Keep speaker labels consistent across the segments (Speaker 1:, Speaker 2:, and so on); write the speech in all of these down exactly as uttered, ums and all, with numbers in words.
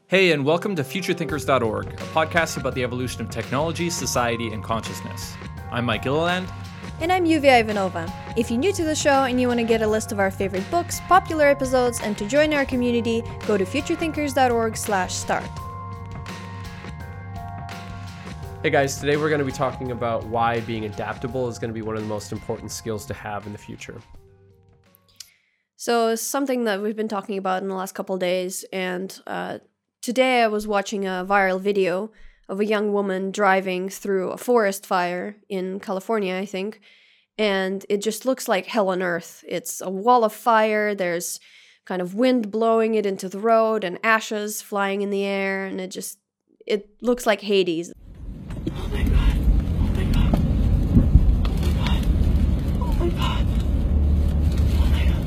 Speaker 1: Hey, and welcome to future thinkers dot org, a podcast about the evolution of technology, society, and consciousness. I'm Mike Gilliland.
Speaker 2: And I'm Yuvia Ivanova. If you're new to the show and you want to get a list of our favorite books, popular episodes, and to join our community, go to future thinkers dot org slash start.
Speaker 3: Hey guys, today we're going to be talking about why being adaptable is going to be one of the most important skills to have in the future.
Speaker 2: So, something that we've been talking about in the last couple of days, and uh, today I was watching a viral video of a young woman driving through a forest fire in California, I think, and it just looks like hell on earth. It's a wall of fire, there's kind of wind blowing it into the road and ashes flying in the air, and it just, it looks like Hades.
Speaker 4: Oh my god. Oh my god. Oh my god. Oh my god.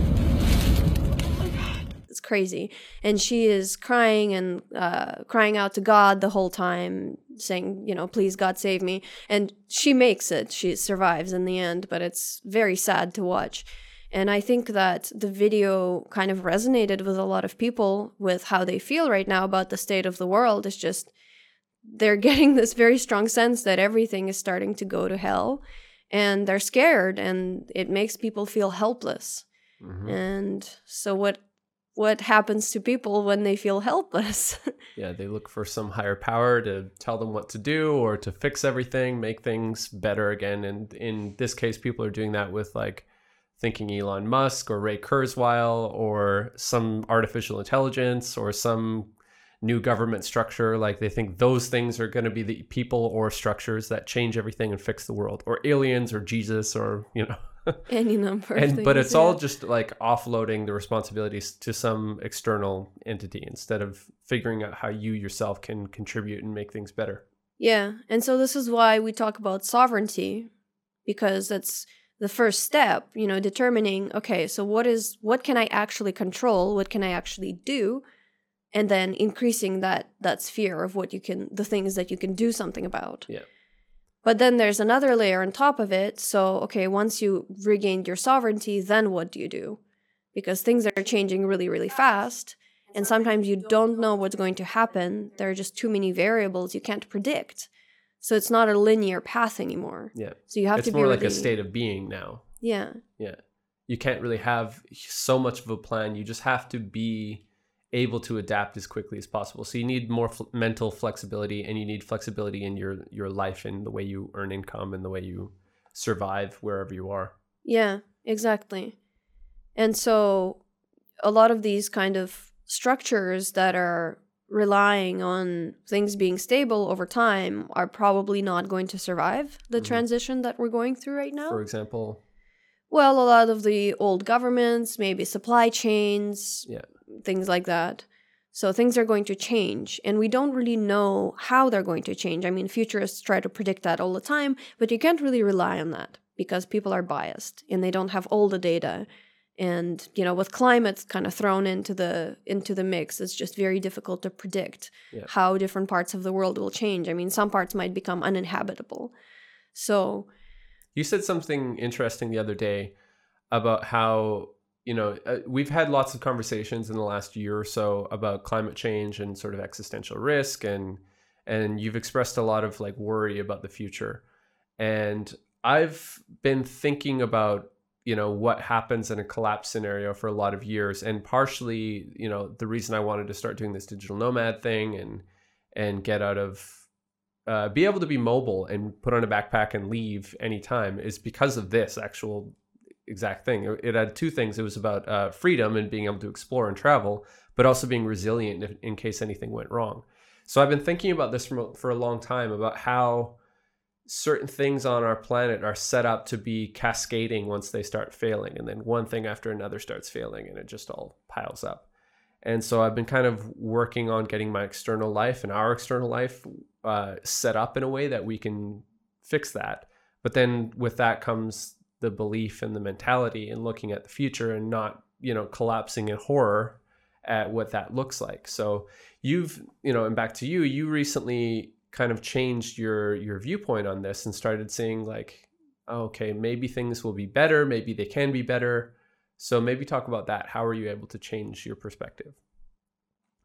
Speaker 4: Oh my god.
Speaker 2: It's crazy. And she is crying and uh, crying out to God the whole time, saying, you know, please God save me. And she makes it. She survives in the end, but it's very sad to watch. And I think that the video kind of resonated with a lot of people with how they feel right now about the state of the world. It's just, they're getting this very strong sense that everything is starting to go to hell, and they're scared, and it makes people feel helpless.
Speaker 3: Mm-hmm.
Speaker 2: And so what what happens to people when they feel helpless?
Speaker 3: Yeah, they look for some higher power to tell them what to do or to fix everything, make things better again. And in this case, people are doing that with like thinking Elon Musk or Ray Kurzweil or some artificial intelligence or some new government structure. Like they think those things are going to be the people or structures that change everything and fix the world, or aliens or Jesus, or, you know,
Speaker 2: Any number of
Speaker 3: and
Speaker 2: things,
Speaker 3: but it's
Speaker 2: yeah.
Speaker 3: all just like offloading the responsibilities to some external entity instead of figuring out how you yourself can contribute and make things better.
Speaker 2: Yeah, and so this is why we talk about sovereignty, because that's the first step, you know, determining, okay, so what is what can I actually control? What can I actually do? And then increasing that that sphere of what you can, the things that you can do something about.
Speaker 3: Yeah.
Speaker 2: But then there's another layer on top of it. So, okay, once you regained your sovereignty, then what do you do? Because things are changing really, really fast. And sometimes you don't know what's going to happen. There are just too many variables you can't predict. So it's not a linear path anymore.
Speaker 3: Yeah.
Speaker 2: So you have
Speaker 3: it's
Speaker 2: to be
Speaker 3: more
Speaker 2: really,
Speaker 3: like a state of being now.
Speaker 2: Yeah.
Speaker 3: Yeah. You can't really have so much of a plan. You just have to be able to adapt as quickly as possible. So you need more fl- mental flexibility, and you need flexibility in your, your life and the way you earn income and the way you survive wherever you are.
Speaker 2: Yeah, exactly. And so a lot of these kind of structures that are relying on things being stable over time are probably not going to survive the
Speaker 3: Mm-hmm.
Speaker 2: transition that we're going through right now.
Speaker 3: For example,
Speaker 2: Well, a lot of the old governments, maybe supply chains,
Speaker 3: yeah.
Speaker 2: things like that. So things are going to change, and we don't really know how they're going to change. I mean, futurists try to predict that all the time, but you can't really rely on that because people are biased and they don't have all the data. And, you know, with climate kind of thrown into the into the mix, it's just very difficult to predict
Speaker 3: Yeah.
Speaker 2: how different parts of the world will change. I mean, some parts might become uninhabitable. So
Speaker 3: You said something interesting the other day about how, you know, uh, we've had lots of conversations in the last year or so about climate change and sort of existential risk, and and you've expressed a lot of like worry about the future. And I've been thinking about, you know, what happens in a collapse scenario for a lot of years, and partially, you know, the reason I wanted to start doing this digital nomad thing and and get out of Uh, be able to be mobile and put on a backpack and leave anytime is because of this actual exact thing. It, it had two things. It was about uh, freedom and being able to explore and travel, but also being resilient in, in case anything went wrong. So I've been thinking about this for, for a long time, about how certain things on our planet are set up to be cascading once they start failing. And then one thing after another starts failing, and it just all piles up. And so I've been kind of working on getting my external life and our external life uh, set up in a way that we can fix that. But then with that comes the belief and the mentality and looking at the future and not, you know, collapsing in horror at what that looks like. So you've, you know, and back to you, you recently kind of changed your, your viewpoint on this and started saying like, oh, okay, maybe things will be better. Maybe they can be better. So maybe talk about that. How are you able to change your perspective?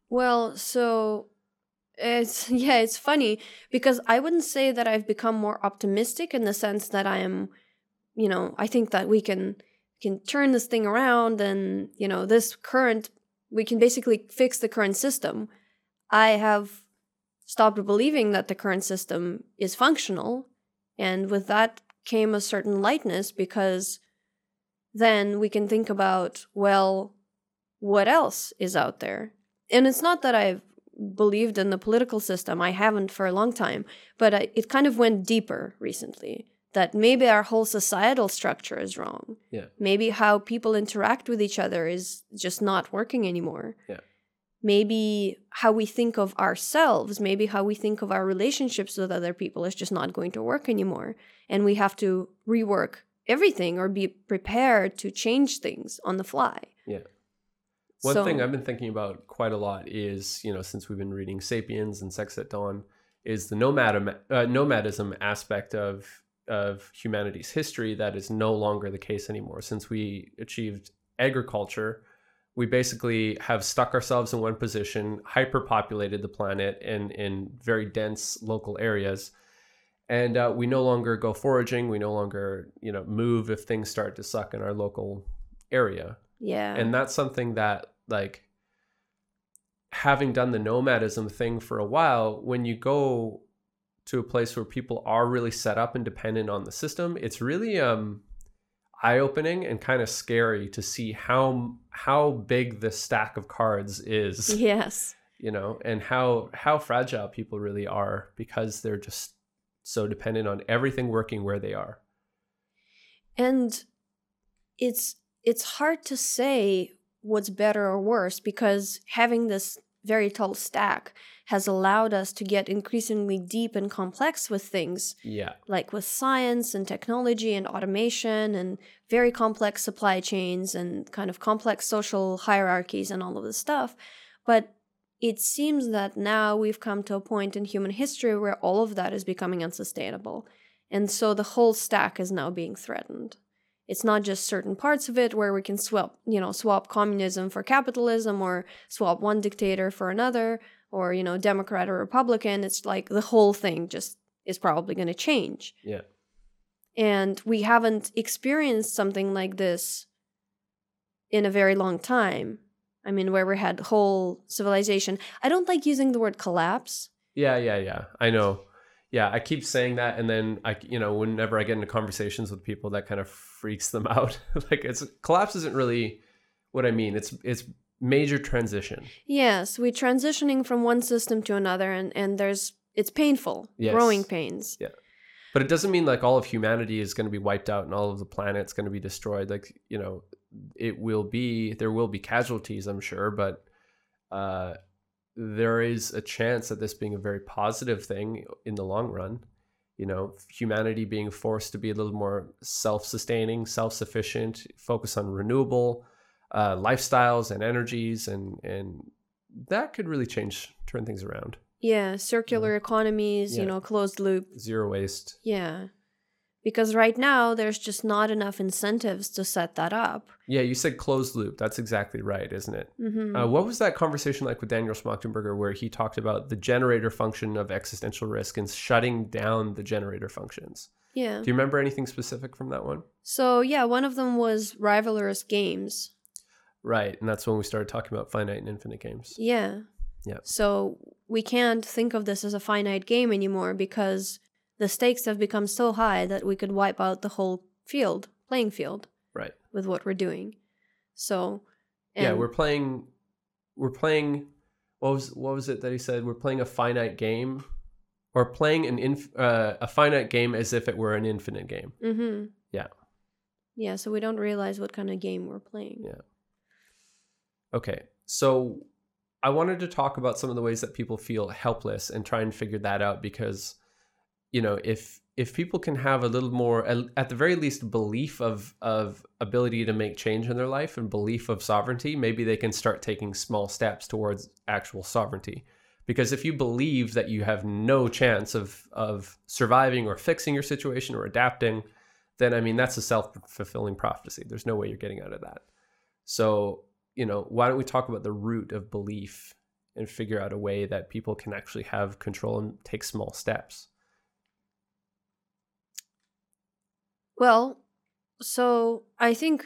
Speaker 2: Well, so it's yeah, it's funny because I wouldn't say that I've become more optimistic in the sense that I am, you know, I think that we can can turn this thing around and, you know, this current we can basically fix the current system. I have stopped believing that the current system is functional, and with that came a certain lightness because then we can think about, well, what else is out there? And it's not that I've believed in the political system. I haven't for a long time. But I, it kind of went deeper recently, that maybe our whole societal structure is wrong.
Speaker 3: Yeah.
Speaker 2: Maybe how people interact with each other is just not working anymore.
Speaker 3: Yeah.
Speaker 2: Maybe how we think of ourselves, maybe how we think of our relationships with other people is just not going to work anymore. And we have to rework everything or be prepared to change things on the fly.
Speaker 3: Yeah. One
Speaker 2: So-
Speaker 3: thing I've been thinking about quite a lot is, you know, since we've been reading Sapiens and Sex at Dawn, is the nomadism, uh, nomadism aspect of of humanity's history that is no longer the case anymore. Since we achieved agriculture, we basically have stuck ourselves in one position, hyperpopulated the planet in, in very dense local areas. And uh, we no longer go foraging. We no longer, you know, move if things start to suck in our local area.
Speaker 2: Yeah.
Speaker 3: And that's something that, like, having done the nomadism thing for a while, when you go to a place where people are really set up and dependent on the system, it's really um, eye-opening and kind of scary to see how how big the stack of cards is,
Speaker 2: Yes.
Speaker 3: you know, and how how fragile people really are because they're just so dependent on everything working where they are.
Speaker 2: And it's it's hard to say what's better or worse because having this very tall stack has allowed us to get increasingly deep and complex with things,
Speaker 3: Yeah.
Speaker 2: like with science and technology and automation and very complex supply chains and kind of complex social hierarchies and all of this stuff. But it seems that now we've come to a point in human history where all of that is becoming unsustainable. And so the whole stack is now being threatened. It's not just certain parts of it where we can swap, you know, swap communism for capitalism or swap one dictator for another or, you know, Democrat or Republican. It's like the whole thing just is probably going to change.
Speaker 3: Yeah.
Speaker 2: And we haven't experienced something like this in a very long time. I mean, where we had whole civilization. I don't like using the word collapse.
Speaker 3: Yeah, yeah, yeah. I know. Yeah, I keep saying that, and then I, you know, whenever I get into conversations with people, that kind of freaks them out. Like, it's collapse isn't really what I mean. It's it's major transition.
Speaker 2: Yes, we're transitioning from one system to another, and, and there's it's painful,
Speaker 3: Yes.
Speaker 2: growing pains.
Speaker 3: Yeah, but it doesn't mean like all of humanity is going to be wiped out and all of the planet's going to be destroyed. Like, you know, it will be there will be casualties, I'm sure, but uh, there is a chance of this being a very positive thing in the long run. You know, humanity being forced to be a little more self-sustaining, self-sufficient, focus on renewable uh, lifestyles and energies, and and that could really change, turn things around.
Speaker 2: Yeah, circular economies,
Speaker 3: Yeah.
Speaker 2: you know, closed loop.
Speaker 3: Zero waste.
Speaker 2: Yeah. Because right now, there's just not enough incentives to set that up.
Speaker 3: Yeah, you said closed loop. That's exactly right, isn't it?
Speaker 2: Mm-hmm.
Speaker 3: Uh, what was that conversation like with Daniel Schmachtenberger where he talked about the generator function of existential risk and shutting down the generator functions?
Speaker 2: Yeah.
Speaker 3: Do you remember anything specific from that one?
Speaker 2: So, yeah, one of them was rivalrous games.
Speaker 3: Right, and that's when we started talking about finite and infinite games.
Speaker 2: Yeah.
Speaker 3: Yeah.
Speaker 2: So we can't think of this as a finite game anymore because the stakes have become so high that we could wipe out the whole field, playing field,
Speaker 3: Right.
Speaker 2: with what we're doing. So, and
Speaker 3: Yeah, we're playing. We're playing. What was what was it that he said? We're playing a finite game, or playing an inf, uh, a finite game as if it were an infinite game.
Speaker 2: Mm-hmm.
Speaker 3: Yeah.
Speaker 2: Yeah, so we don't realize what kind of game we're playing.
Speaker 3: Yeah. Okay, so I wanted to talk about some of the ways that people feel helpless and try and figure that out because, you know, if if people can have a little more, at the very least, belief of of ability to make change in their life and belief of sovereignty, maybe they can start taking small steps towards actual sovereignty. Because if you believe that you have no chance of of surviving or fixing your situation or adapting, then I mean that's a self-fulfilling prophecy. There's no way you're getting out of that. So, you know, why don't we talk about the root of belief and figure out a way that people can actually have control and take small steps?
Speaker 2: Well, so I think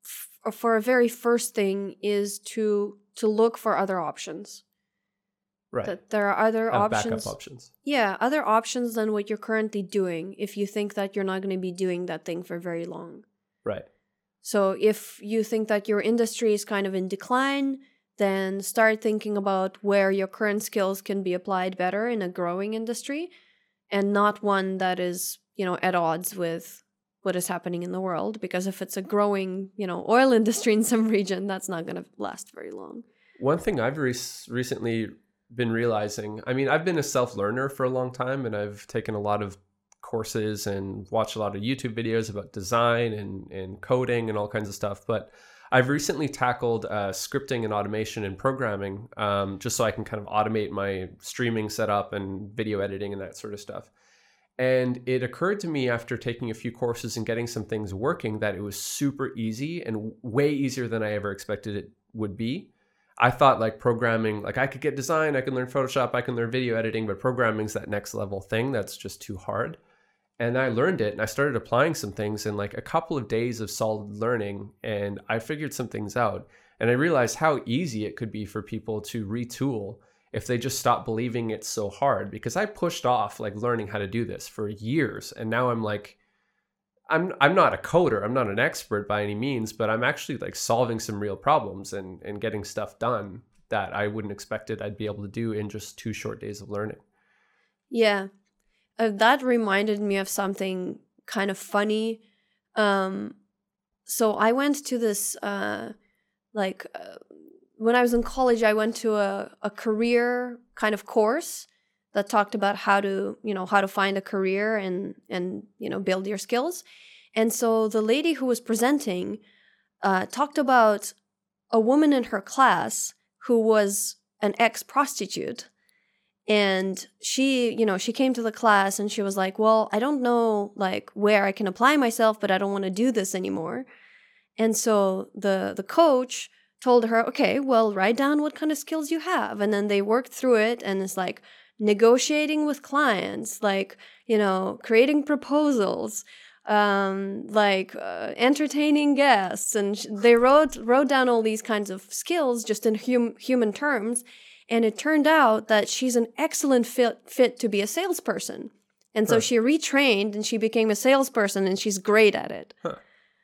Speaker 2: f- for a very first thing is to to look for other options.
Speaker 3: Right.
Speaker 2: That there are other
Speaker 3: Have
Speaker 2: options.
Speaker 3: backup options.
Speaker 2: Yeah, other options than what you're currently doing if you think that you're not going to be doing that thing for very long.
Speaker 3: Right.
Speaker 2: So if you think that your industry is kind of in decline, then start thinking about where your current skills can be applied better in a growing industry and not one that is, you know, at odds with what is happening in the world. Because if it's a growing, you know, oil industry in some region, that's not going to last very long.
Speaker 3: One thing I've re- recently been realizing, I mean, I've been a self-learner for a long time, and I've taken a lot of courses and watched a lot of YouTube videos about design and, and coding and all kinds of stuff. But I've recently tackled uh, scripting and automation and programming, um, just so I can kind of automate my streaming setup and video editing and that sort of stuff. And it occurred to me after taking a few courses and getting some things working that it was super easy and way easier than I ever expected it would be. I thought like programming, like I could get design, I can learn Photoshop, I can learn video editing, but programming's that next level thing that's just too hard. And I learned it and I started applying some things in like a couple of days of solid learning, and I figured some things out. And I realized how easy it could be for people to retool if they just stop believing it's so hard, because I pushed off like learning how to do this for years. And now I'm like, I'm I'm not a coder, I'm not an expert by any means, but I'm actually like solving some real problems and, and getting stuff done that I wouldn't expect it I'd be able to do in just two short days of learning.
Speaker 2: Yeah. Uh, that reminded me of something kind of funny. Um, so I went to this, uh, like, uh, when I was in college, I went to a, a career kind of course that talked about how to, you know, how to find a career and, and, you know, build your skills. And so the lady who was presenting uh, talked about a woman in her class who was an ex-prostitute. And she, you know, she came to the class and she was like, well, I don't know like where I can apply myself, but I don't want to do this anymore. And so the the coach told her, okay, well, write down what kind of skills you have. And then they worked through it, and it's like negotiating with clients, like, you know, creating proposals, um, like uh, entertaining guests. And sh- they wrote wrote down all these kinds of skills just in hum- human terms. And it turned out that she's an excellent fit, fit to be a salesperson. And so
Speaker 3: Huh.
Speaker 2: she retrained and she became a salesperson, and she's great at it.
Speaker 3: Huh.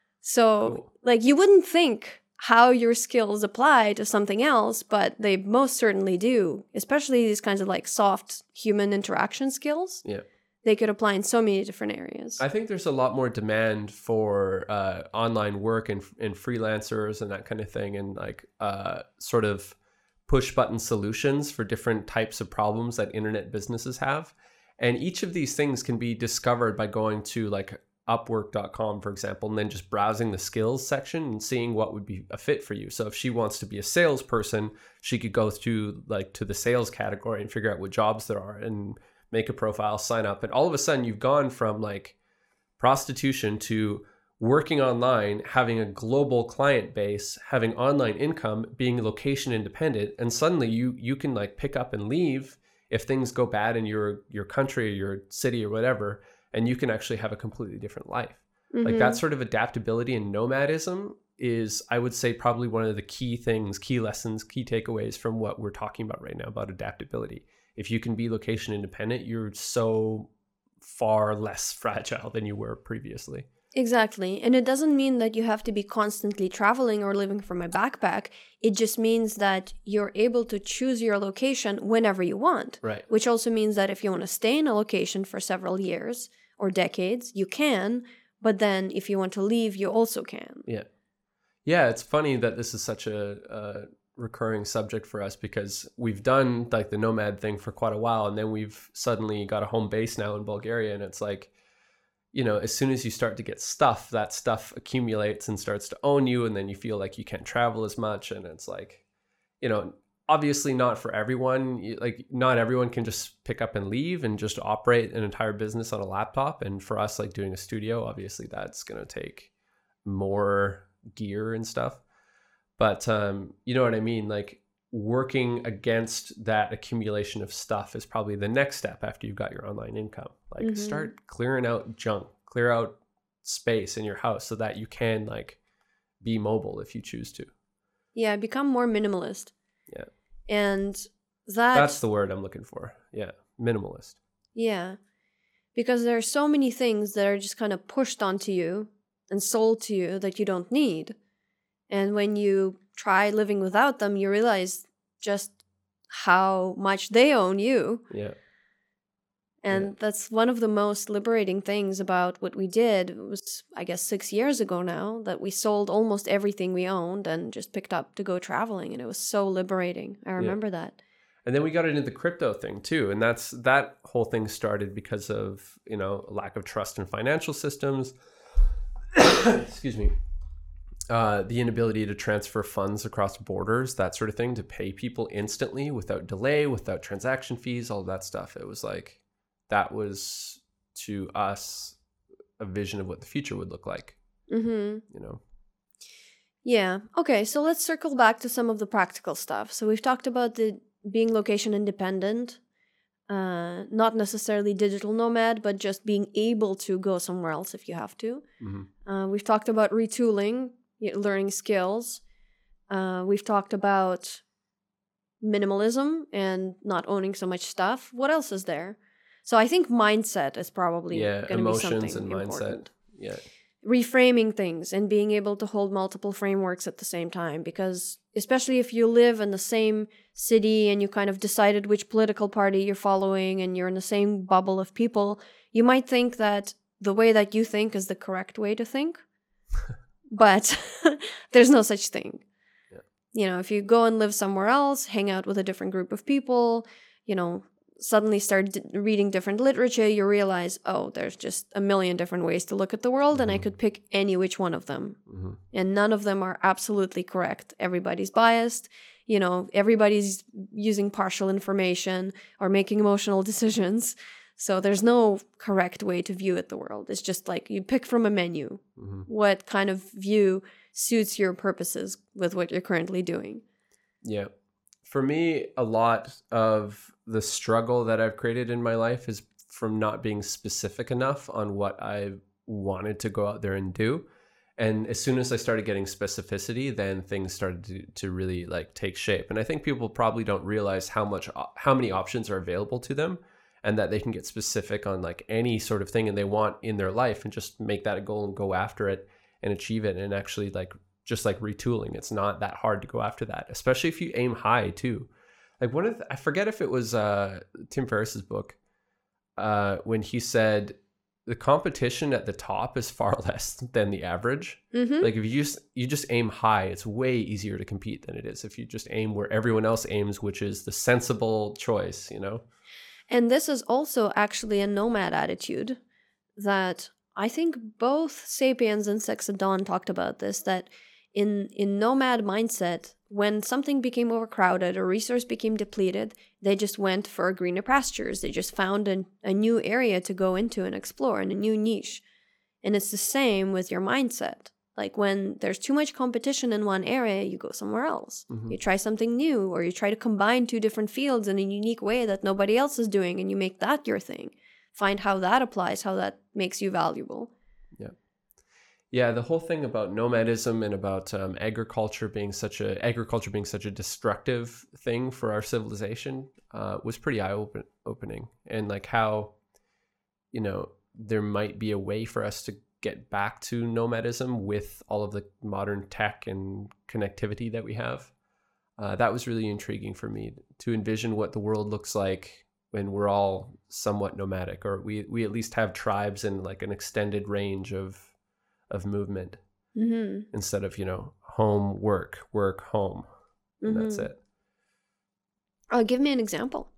Speaker 2: So,
Speaker 3: Cool.
Speaker 2: like, you wouldn't think how your skills apply to something else, but they most certainly do, especially these kinds of like soft human interaction skills.
Speaker 3: Yeah.
Speaker 2: They could apply in so many different areas.
Speaker 3: I think there's a lot more demand for uh, online work and, and freelancers and that kind of thing, and like uh, sort of push button solutions for different types of problems that internet businesses have. And each of these things can be discovered by going to like upwork dot com, for example, and then just browsing the skills section and seeing what would be a fit for you. So if she wants to be a salesperson, she could go through like to the sales category and figure out what jobs there are and make a profile, sign up. And all of a sudden you've gone from like prostitution to working online, having a global client base, having online income, being location independent, and suddenly you you can like pick up and leave if things go bad in your your country or your city or whatever, and you can actually have a completely different life.
Speaker 2: Mhm.
Speaker 3: Like that sort of adaptability and nomadism is, I would say, probably one of the key things, key lessons, key takeaways from what we're talking about right now about adaptability. If you can be location independent, you're so far less fragile than you were previously.
Speaker 2: Exactly. And it doesn't mean that you have to be constantly traveling or living from a backpack. It just means that you're able to choose your location whenever you want.
Speaker 3: Right.
Speaker 2: Which also means that if you want to stay in a location for several years or decades, you can. But then if you want to leave, you also can.
Speaker 3: Yeah. Yeah, it's funny that this is such a, a recurring subject for us, because we've done like the nomad thing for quite a while, and then we've suddenly got a home base now in Bulgaria, and it's like, you know, as soon as you start to get stuff, that stuff accumulates and starts to own you, and then you feel like you can't travel as much, and it's like, you know, obviously not for everyone. You- Like not everyone can just pick up and leave and just operate an entire business on a laptop. And for us, like doing a studio, obviously that's going to take more gear and stuff. But um, you know what I mean? Like working against that accumulation of stuff is probably the next step after you've got your online income. Like
Speaker 2: Mhm.
Speaker 3: start clearing out junk, clear out space in your house so that you can like be mobile if you choose to.
Speaker 2: Yeah, become more minimalist.
Speaker 3: Yeah.
Speaker 2: And that
Speaker 3: That's the word I'm looking for. Yeah. Minimalist.
Speaker 2: yeah. Because there are so many things that are just kind of pushed onto you and sold to you that you don't need. And when you try living without them, you realize just how much they own you.
Speaker 3: Yeah.
Speaker 2: And
Speaker 3: Yeah.
Speaker 2: that's one of the most liberating things about what we did. It was, I guess, six years ago now that we sold almost everything we owned and just picked up to go traveling. And it was so liberating. I remember that.
Speaker 3: And then we got into the crypto thing too. And that's that whole thing started because of, you know, lack of trust in financial systems. Excuse me. Uh, the inability to transfer funds across borders, that sort of thing, to pay people instantly without delay, without transaction fees, all that stuff. It was like, that was to us a vision of what the future would look like,
Speaker 2: Mm-hmm.
Speaker 3: you know?
Speaker 2: Yeah. Okay, so let's circle back to some of the practical stuff. So we've talked about the being location independent, uh, not necessarily digital nomad, but just being able to go somewhere else if you have to.
Speaker 3: Mm-hmm.
Speaker 2: Uh, we've talked about retooling, y- learning skills. Uh, we've talked about minimalism and not owning so much stuff. What else is there? So I think mindset is probably
Speaker 3: Yeah,
Speaker 2: going to be
Speaker 3: emotions
Speaker 2: something
Speaker 3: and
Speaker 2: important.
Speaker 3: mindset. Yeah.
Speaker 2: Reframing things and being able to hold multiple frameworks at the same time, because especially if you live in the same city and you kind of decided which political party you're following and you're in the same bubble of people, you might think that the way that you think is the correct way to think. But there's no such thing.
Speaker 3: Yeah.
Speaker 2: You know, if you go and live somewhere else, hang out with a different group of people, you know, suddenly start d- reading different literature, you realize, oh, there's just a million different ways to look at the world, and I
Speaker 3: Mhm.
Speaker 2: could pick any which one of them.
Speaker 3: Mm-hmm.
Speaker 2: And none of them are absolutely correct. Everybody's biased. You know, everybody's using partial information or making emotional decisions. So there's no correct way to view it the world. It's just like you pick from a menu
Speaker 3: Mm-hmm.
Speaker 2: what kind of view suits your purposes with what you're currently doing.
Speaker 3: Yeah. For me, a lot of the struggle that I've created in my life is from not being specific enough on what I wanted to go out there and do. And as soon as I started getting specificity, then things started to, to really like take shape. And I think people probably don't realize how much, how many options are available to them, and that they can get specific on like any sort of thing and they want in their life and just make that a goal and go after it and achieve it. And actually like, just like retooling, it's not that hard to go after that, especially if you aim high too. Like one of the, I forget if it was uh, Tim Ferriss's book uh, when he said the competition at the top is far less than the average.
Speaker 2: Mm-hmm.
Speaker 3: Like if you just you just aim high, it's way easier to compete than it is if you just aim where everyone else aims, which is the sensible choice, you know?
Speaker 2: And this is also actually a nomad attitude that I think both Sapiens and Sex at Dawn talked about this, that in in nomad mindset, when something became overcrowded or resource became depleted, they just went for greener pastures. They just found a, a new area to go into and explore, and a new niche. And it's the same with your mindset. Like when there's too much competition in one area, you go somewhere else.
Speaker 3: Mhm.
Speaker 2: You try something new, or you try to combine two different fields in a unique way that nobody else is doing, and you make that your thing. Find how that applies, how that makes you valuable.
Speaker 3: Yeah, the whole thing about nomadism and about um, agriculture being such a agriculture being such a destructive thing for our civilization uh, was pretty eye open opening, and like how, you know, there might be a way for us to get back to nomadism with all of the modern tech and connectivity that we have. Uh, that was really intriguing for me to envision what the world looks like when we're all somewhat nomadic, or we we at least have tribes and like an extended range of of movement
Speaker 2: Mm-hmm.
Speaker 3: instead of, you know, home, work, work, home. And that's
Speaker 2: Mhm.
Speaker 3: it.
Speaker 2: Oh, give me an example.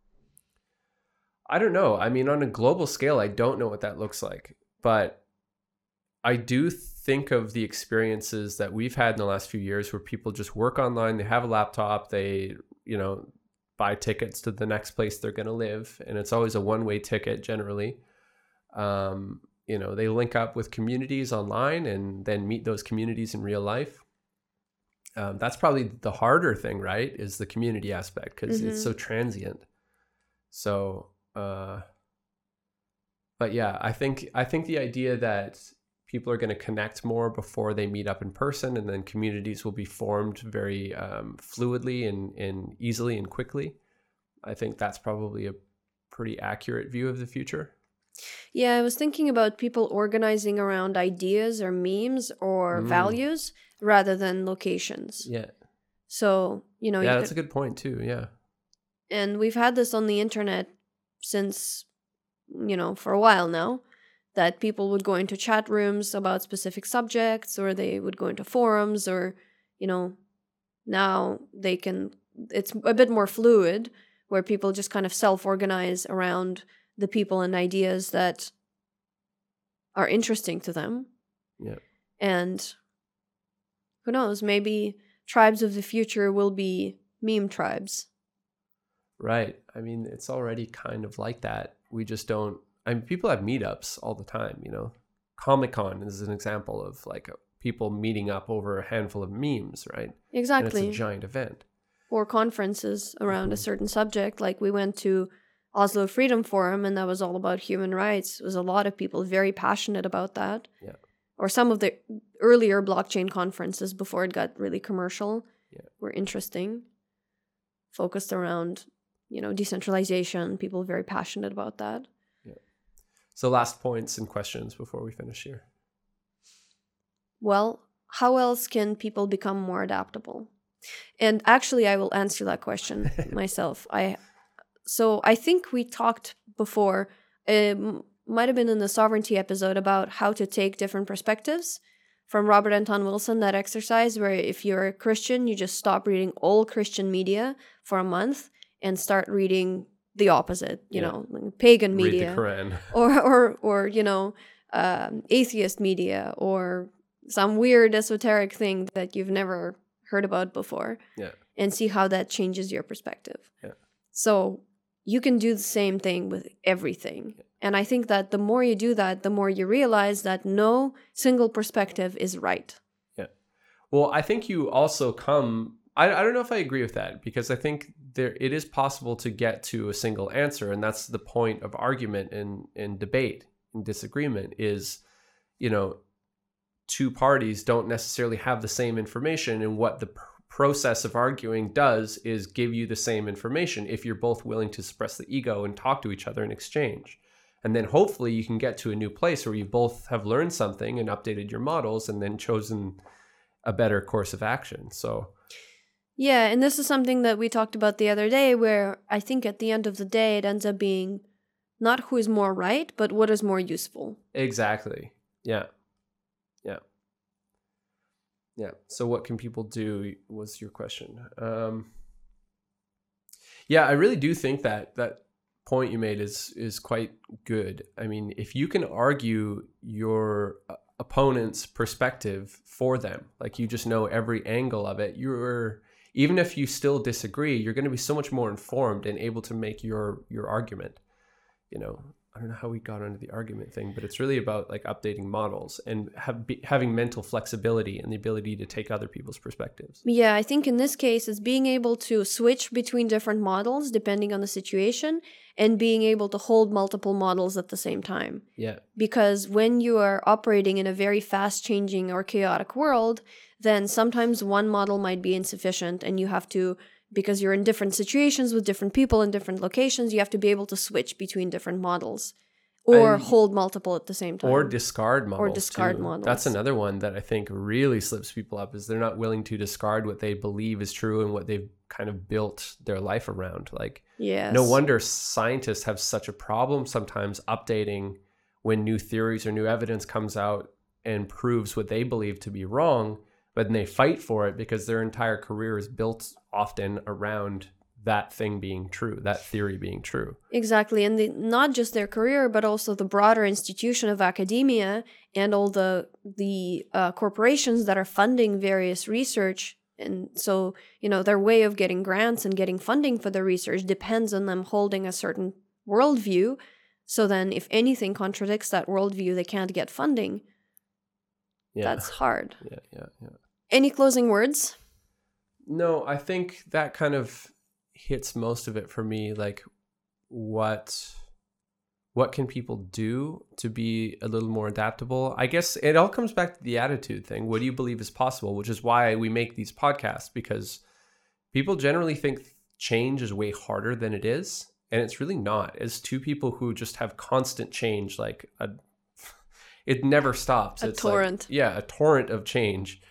Speaker 3: I don't know. I mean, on a global scale, I don't know what that looks like. But I do think of the experiences that we've had in the last few years where people just work online, they have a laptop, they, you know, buy tickets to the next place they're going to live. And it's always a one-way ticket generally. Um, you know, they link up with communities online and then meet those communities in real life. Um, that's probably the harder thing, right? Is the community aspect, because it's so transient. So, uh, but yeah, I think I think the idea that people are going to connect more before they meet up in person, and then communities will be formed very um, fluidly and, and easily and quickly. I think that's probably a pretty accurate view of the future.
Speaker 2: Yeah, I was thinking about people organizing around ideas or memes or
Speaker 3: Mm.
Speaker 2: values rather than locations.
Speaker 3: Yeah.
Speaker 2: So, you know,
Speaker 3: Yeah,
Speaker 2: you
Speaker 3: that's
Speaker 2: could-
Speaker 3: a good point too. Yeah.
Speaker 2: and we've had this on the internet since, you know, for a while now, that people would go into chat rooms about specific subjects, or they would go into forums, or, you know, now they can, it's a bit more fluid, where people just kind of self-organize around the people and ideas that are interesting to them.
Speaker 3: Yeah.
Speaker 2: And who knows, maybe tribes of the future will be meme tribes.
Speaker 3: Right. I mean, it's already kind of like that. We just don't, I mean, people have meetups all the time, you know. Comic-Con is an example of like people meeting up over a handful of memes, right?
Speaker 2: Exactly.
Speaker 3: And it's a giant event.
Speaker 2: Or conferences around a
Speaker 3: Mhm.
Speaker 2: certain subject. Like we went to Oslo Freedom Forum, and that was all about human rights. It was a lot of people very passionate about that.
Speaker 3: Yeah.
Speaker 2: Or some of the earlier blockchain conferences before it got really commercial
Speaker 3: Yeah.
Speaker 2: were interesting. Focused around, you know, decentralization. People very passionate about that.
Speaker 3: So last points and questions before we finish here.
Speaker 2: Well, how else can people become more adaptable? And actually, I will answer that question myself. I so I think we talked before. It m- might have been in the sovereignty episode about how to take different perspectives from Robert Anton Wilson. That exercise where if you're a Christian, you just stop reading all Christian media for a month and start reading the opposite. You
Speaker 3: Yeah.
Speaker 2: know, like pagan media.
Speaker 3: Read the Quran.
Speaker 2: or or or you know um, atheist media, or some weird esoteric thing that you've never heard about before,
Speaker 3: Yeah.
Speaker 2: and see how that changes your perspective.
Speaker 3: Yeah.
Speaker 2: So you can do the same thing with everything. And I think that the more you do that, the more you realize that no single perspective is right.
Speaker 3: Well, I think you also come, I, I don't know if I agree with that, because I think there it is possible to get to a single answer. And that's the point of argument and, and debate and disagreement is, you know, two parties don't necessarily have the same information. And what the pr- process of arguing does is give you the same information if you're both willing to suppress the ego and talk to each other in exchange. And then hopefully you can get to a new place where you both have learned something and updated your models and then chosen a better course of action. So
Speaker 2: Yeah, and this is something that we talked about the other day, where I think at the end of the day, it ends up being not who is more right, but what is more useful.
Speaker 3: exactly. Yeah. Yeah. Yeah. So what can people do was your question. Um, yeah, I really do think that that point you made is is quite good. I mean, if you can argue your uh, opponent's perspective for them, like you just know every angle of it, you're, even if you still disagree, you're going to be so much more informed and able to make your your argument. You know, I don't know how we got onto the argument thing, but it's really about like updating models and have, be, having mental flexibility and the ability to take other people's perspectives.
Speaker 2: Yeah, I think in this case, it's being able to switch between different models depending on the situation, and being able to hold multiple models at the same time.
Speaker 3: Yeah.
Speaker 2: Because when you are operating in a very fast changing or chaotic world, then sometimes one model might be insufficient, and you have to, because you're in different situations with different people in different locations, you have to be able to switch between different models or
Speaker 3: I-
Speaker 2: hold multiple at the same time.
Speaker 3: Or discard models.
Speaker 2: discard
Speaker 3: too.
Speaker 2: models.
Speaker 3: That's another one that I think really slips people up, is they're not willing to discard what they believe is true and what they've kind of built their life around. Like,
Speaker 2: Yes.
Speaker 3: no wonder scientists have such a problem sometimes updating when new theories or new evidence comes out and proves what they believe to be wrong, but then they fight for it because their entire career is built often around that thing being true, that theory being true.
Speaker 2: Exactly. And the, not just their career, but also the broader institution of academia and all the the uh, corporations that are funding various research. And so, you know, their way of getting grants and getting funding for their research depends on them holding a certain worldview. So then if anything contradicts that worldview, they can't get funding.
Speaker 3: Yeah.
Speaker 2: That's hard.
Speaker 3: yeah, yeah, yeah.
Speaker 2: Any closing words?
Speaker 3: No, I think that kind of hits most of it for me. Like, what what can people do to be a little more adaptable? I guess it all comes back to the attitude thing. What do you believe is possible? Which is why we make these podcasts, because people generally think change is way harder than it is, and it's really not. As two people who just have constant change, like a, it never stops.
Speaker 2: A
Speaker 3: it's
Speaker 2: torrent.
Speaker 3: Like, yeah, a torrent of change.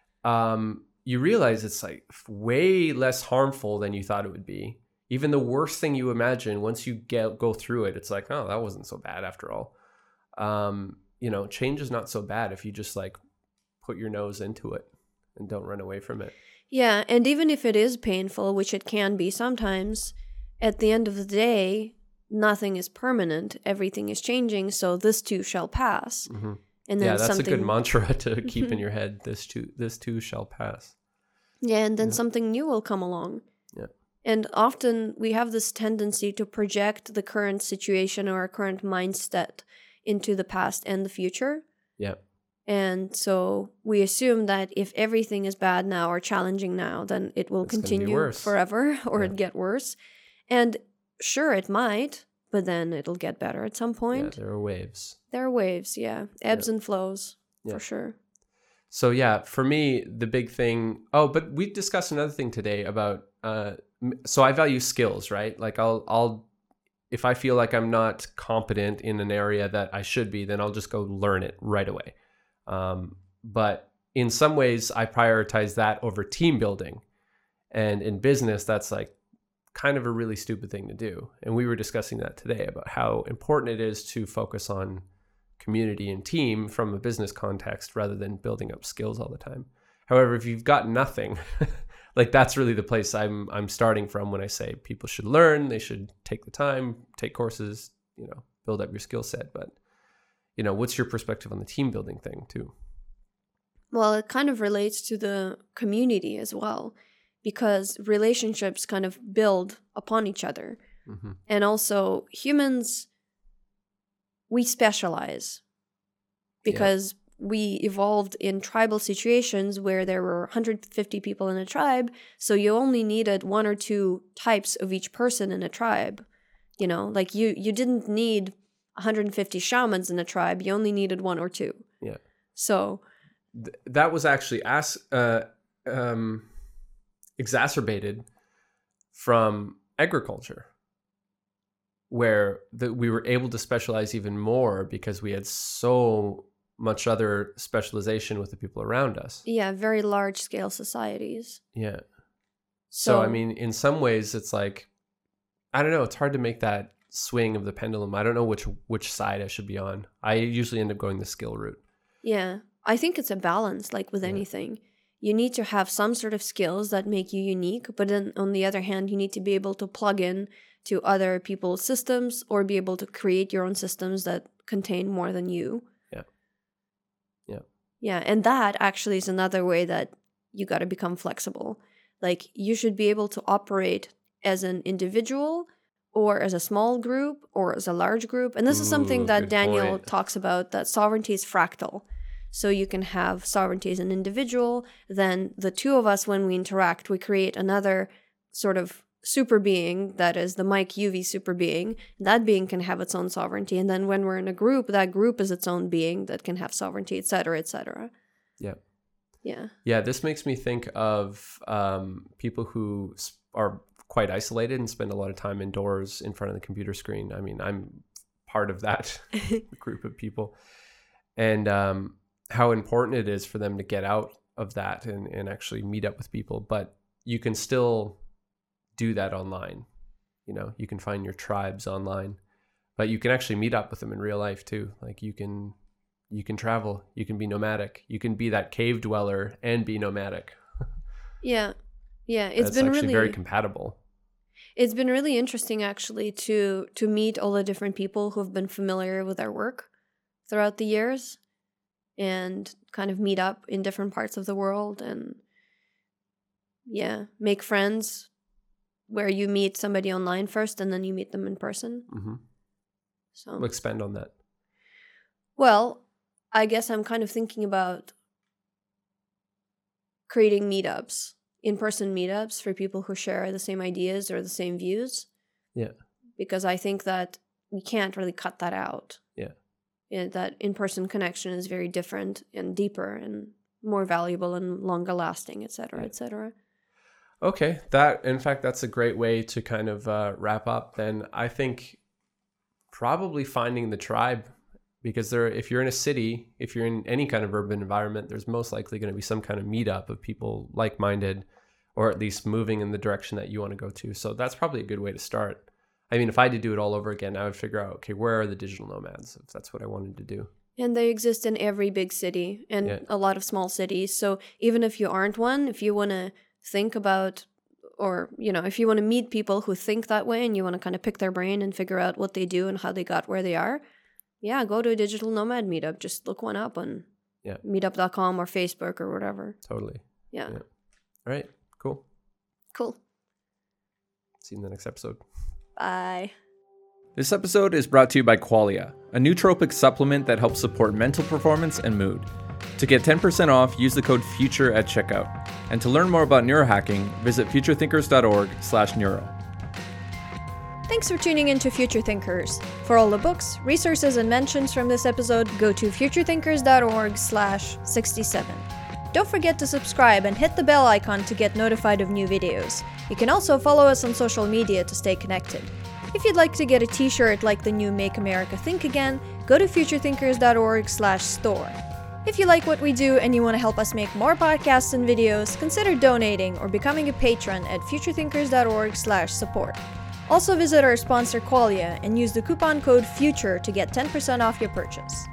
Speaker 3: Um, you realize it's like way less harmful than you thought it would be. Even the worst thing you imagine, once you get go through it, it's like, oh, that wasn't so bad after all. Um, you know, change is not so bad if you just like put your nose into it and don't run away from it.
Speaker 2: Yeah, and even if it is painful, which it can be sometimes, at the end of the day, nothing is permanent. Everything is changing, so this too shall pass.
Speaker 3: Mm-hmm.
Speaker 2: And then
Speaker 3: yeah, that's
Speaker 2: something...
Speaker 3: a good mantra to keep in your head. This too, this too shall pass.
Speaker 2: Yeah, and then
Speaker 3: Yeah.
Speaker 2: something new will come along.
Speaker 3: Yeah.
Speaker 2: And often we have this tendency to project the current situation or our current mindset into the past and the future.
Speaker 3: Yeah.
Speaker 2: And so we assume that if everything is bad now or challenging now, then it will
Speaker 3: It's gonna be
Speaker 2: continue
Speaker 3: worse.
Speaker 2: forever or
Speaker 3: Yeah.
Speaker 2: it get worse. And sure, it might, but then it'll get better at some
Speaker 3: Yeah,
Speaker 2: point.
Speaker 3: there are waves.
Speaker 2: There are waves, yeah. Ebbs and flows,
Speaker 3: Yeah.
Speaker 2: for sure.
Speaker 3: So yeah, for me, the big thing. Oh, but we discussed another thing today about. Uh, m- so I value skills, right? Like I'll, I'll, if I feel like I'm not competent in an area that I should be, then I'll just go learn it right away. Um, but in some ways, I prioritize that over team building, and in business, that's like kind of a really stupid thing to do. And we were discussing that today about how important it is to focus on community and team from a business context rather than building up skills all the time. However, if you've got nothing, like that's really the place I'm I'm starting from when I say people should learn, they should take the time, take courses, you know, build up your skill set. But, you know, what's your perspective on the team building thing too?
Speaker 2: Well, it kind of relates to the community as well, because relationships kind of build upon each other.
Speaker 3: Mm-hmm.
Speaker 2: And also, humans, we specialize because we evolved in tribal situations where there were one hundred fifty people in a tribe. So you only needed one or two types of each person in a tribe. You know, like you, you didn't need one hundred fifty shamans in a tribe. You only needed one or two.
Speaker 3: Yeah.
Speaker 2: So
Speaker 3: Th- that was actually as, uh, um, exacerbated from agriculture, where the, we were able to specialize even more because we had so much other specialization with the people around us.
Speaker 2: yeah, very large scale societies.
Speaker 3: Yeah. So,
Speaker 2: So,
Speaker 3: I mean, in some ways, it's like, I don't know, it's hard to make that swing of the pendulum. I don't know which which side I should be on. I usually end up going the skill route.
Speaker 2: yeah, I think it's a balance, like with
Speaker 3: Yeah.
Speaker 2: anything. You need to have some sort of skills that make you unique, but then on the other hand, you need to be able to plug in to other people's systems or be able to create your own systems that contain more than you.
Speaker 3: Yeah. Yeah.
Speaker 2: Yeah, and that actually is another way that you got to become flexible. Like you should be able to operate as an individual or as a small group or as a large group. And this is something
Speaker 3: Ooh,
Speaker 2: that
Speaker 3: good
Speaker 2: Daniel
Speaker 3: point.
Speaker 2: talks about, that sovereignty is fractal. So you can have sovereignty as an individual, then the two of us, when we interact, we create another sort of super being that is the Mike U V super being. That being can have its own sovereignty. And then when we're in a group, that group is its own being that can have sovereignty, et cetera, et cetera.
Speaker 3: Yeah.
Speaker 2: Yeah.
Speaker 3: Yeah, this makes me think of um, people who s- are quite isolated and spend a lot of time indoors in front of the computer screen. I mean, I'm part of that group of people. And um, how important it is for them to get out of that and, and actually meet up with people. But you can still do that online. You know, you can find your tribes online, but you can actually meet up with them in real life too. Like you can you can travel, you can be nomadic, you can be that cave dweller and be nomadic.
Speaker 2: Yeah. Yeah. It's
Speaker 3: That's
Speaker 2: been
Speaker 3: actually
Speaker 2: really
Speaker 3: very compatible.
Speaker 2: It's been really interesting actually to to meet all the different people who've been familiar with our work throughout the years and kind of meet up in different parts of the world and yeah, make friends where you meet somebody online first and then you meet them in person.
Speaker 3: Mm-hmm.
Speaker 2: So
Speaker 3: We'll expand on that.
Speaker 2: well, I guess I'm kind of thinking about creating meetups in-person meetups for people who share the same ideas or the same views.
Speaker 3: Yeah.
Speaker 2: Because I think that we can't really cut that out.
Speaker 3: Yeah.
Speaker 2: Yeah, that in-person connection is very different and deeper and more valuable and longer lasting, et cetera, et cetera.
Speaker 3: Okay, that in fact, that's a great way to kind of uh, wrap up. Then I think probably finding the tribe, because there, if you're in a city, if you're in any kind of urban environment, there's most likely going to be some kind of meetup of people like-minded, or at least moving in the direction that you want to go to. So that's probably a good way to start. I mean, if I had to do it all over again, I would figure out, okay, where are the digital nomads, if that's what I wanted to do.
Speaker 2: And they exist in every big city and
Speaker 3: Yeah.
Speaker 2: a lot of small cities. So even if you aren't one, if you want to think about, or, you know, if you want to meet people who think that way and you want to kind of pick their brain and figure out what they do and how they got where they are, yeah, go to a digital nomad meetup. Just look one up on
Speaker 3: Yeah.
Speaker 2: meetup dot com or Facebook or whatever.
Speaker 3: Totally.
Speaker 2: Yeah.
Speaker 3: Yeah. All right, cool.
Speaker 2: Cool.
Speaker 3: See you in the next episode.
Speaker 2: Bye.
Speaker 1: This episode is brought to you by Qualia, a nootropic supplement that helps support mental performance and mood. To get ten percent off, use the code FUTURE at checkout. And to learn more about neurohacking, visit futurethinkers.org slash neuro.
Speaker 2: Thanks for tuning in to Future Thinkers. For all the books, resources, and mentions from this episode, go to futurethinkers.org slash 67. Don't forget to subscribe and hit the bell icon to get notified of new videos. You can also follow us on social media to stay connected. If you'd like to get a t-shirt like the new Make America Think Again, go to futurethinkers.org slash store. If you like what we do and you want to help us make more podcasts and videos, consider donating or becoming a patron at futurethinkers.org slash support. Also visit our sponsor Qualia and use the coupon code FUTURE to get ten percent off your purchase.